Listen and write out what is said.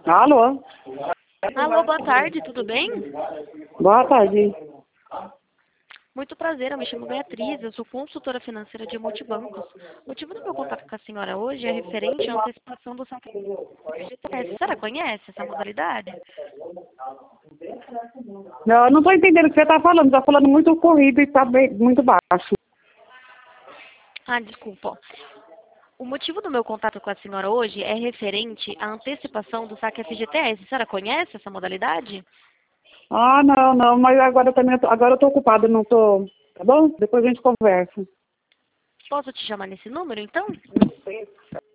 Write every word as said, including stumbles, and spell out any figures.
Alô? Alô, boa tarde, tudo bem? Boa tarde. Muito prazer, eu me chamo Beatriz, eu sou consultora financeira de multibancos. O motivo do meu contato com a senhora hoje é referente à antecipação do saque F G T S. A senhora conhece essa modalidade? Não, eu não estou entendendo o que você está falando. Está falando muito corrido e está muito baixo. Ah, desculpa. O motivo do meu contato com a senhora hoje é referente à antecipação do saque F G T S. A senhora conhece essa modalidade? Ah, não, não, mas agora também, eu tô- agora eu estou ocupada, não estou... Tá bom? Depois a gente conversa. Posso te chamar nesse número, então?